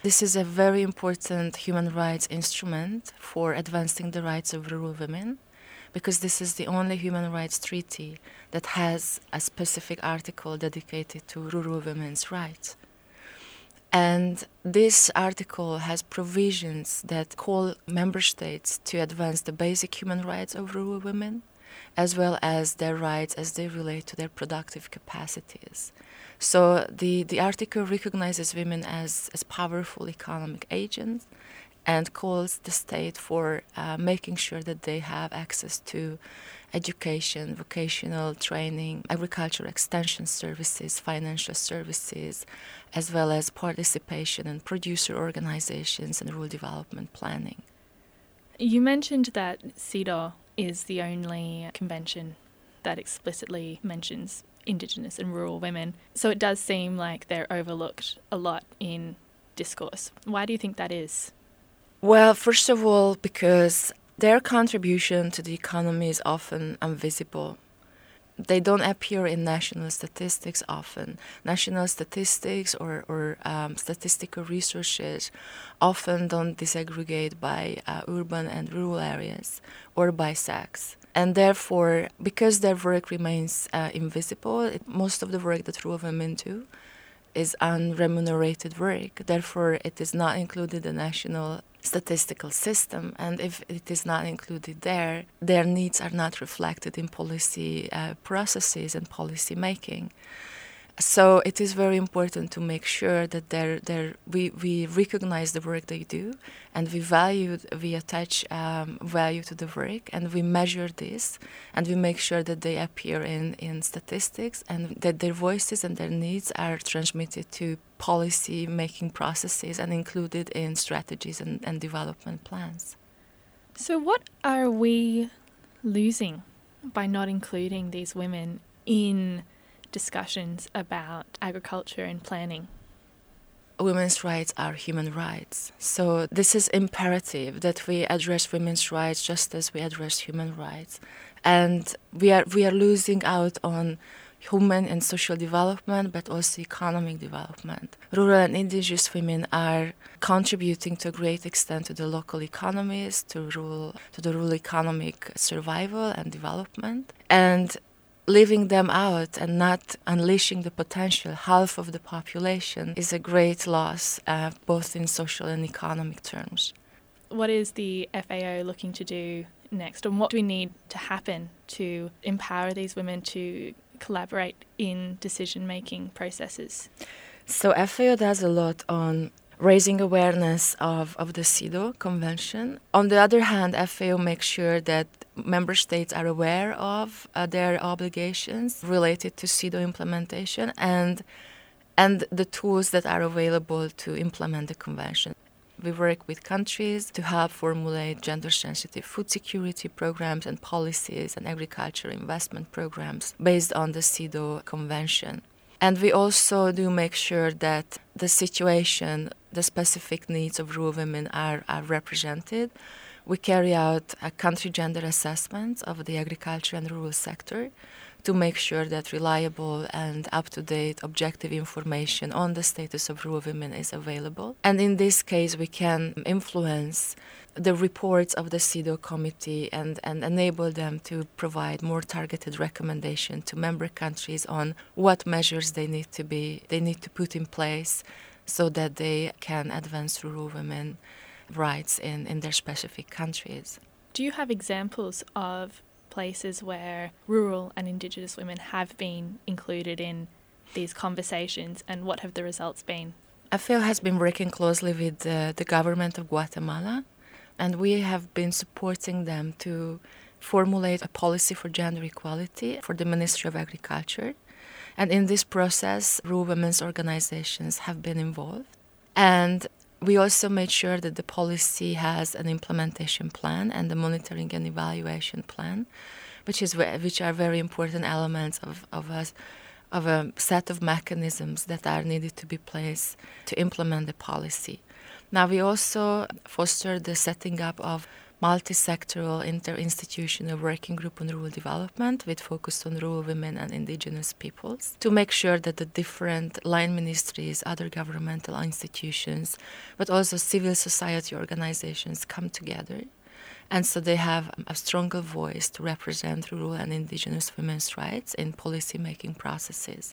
This is a very important human rights instrument for advancing the rights of rural women, because this is the only human rights treaty that has a specific article dedicated to rural women's rights. And this article has provisions that call member states to advance the basic human rights of rural women, as well as their rights as they relate to their productive capacities. So the article recognizes women as powerful economic agents and calls the state for making sure that they have access to education, vocational training, agriculture extension services, financial services, as well as participation in producer organizations and rural development planning. You mentioned that CEDAW is the only convention that explicitly mentions Indigenous and rural women. So it does seem like they're overlooked a lot in discourse. Why do you think that is? Well, first of all, because their contribution to the economy is often invisible. They don't appear in national statistics often. National statistics or statistical researches often don't disaggregate by urban and rural areas or by sex. And therefore, because their work remains invisible, most of the work that rural women do is unremunerated work. Therefore, it is not included in the national statistical system. And if it is not included there, their needs are not reflected in policy processes and policy making. So it is very important to make sure that we recognize the work they do, and we attach value to the work, and we measure this, and we make sure that they appear in statistics, and that their voices and their needs are transmitted to policy making processes and included in strategies and development plans. So what are we losing by not including these women in discussions about agriculture and planning? Women's rights are human rights. So this is imperative that we address women's rights just as we address human rights. And we are losing out on human and social development, but also economic development. Rural and indigenous women are contributing to a great extent to the local economies, to the rural economic survival and development. And leaving them out and not unleashing the potential, half of the population, is a great loss, both in social and economic terms. What is the FAO looking to do next, and what do we need to happen to empower these women to collaborate in decision-making processes? So FAO does a lot on raising awareness of the CEDAW Convention. On the other hand, FAO makes sure that member states are aware of their obligations related to CEDAW implementation and the tools that are available to implement the convention. We work with countries to help formulate gender-sensitive food security programs and policies and agriculture investment programs based on the CEDAW Convention. And we also do make sure that the situation, the specific needs of rural women are represented. We carry out a country gender assessment of the agriculture and rural sector to make sure that reliable and up-to-date objective information on the status of rural women is available. And in this case, we can influence the reports of the CEDAW committee and enable them to provide more targeted recommendation to member countries on what measures they need to put in place so that they can advance rural women rights in their specific countries. Do you have examples of places where rural and Indigenous women have been included in these conversations, and what have the results been? FAO has been working closely with the government of Guatemala, and we have been supporting them to formulate a policy for gender equality for the Ministry of Agriculture. And in this process, rural women's organizations have been involved. And we also made sure that the policy has an implementation plan and a monitoring and evaluation plan, which are very important elements of a set of mechanisms that are needed to be placed to implement the policy. Now, we also foster the setting up of multi-sectoral interinstitutional working group on rural development with focus on rural women and indigenous peoples to make sure that the different line ministries, other governmental institutions, but also civil society organizations come together. And so they have a stronger voice to represent rural and indigenous women's rights in policy-making processes.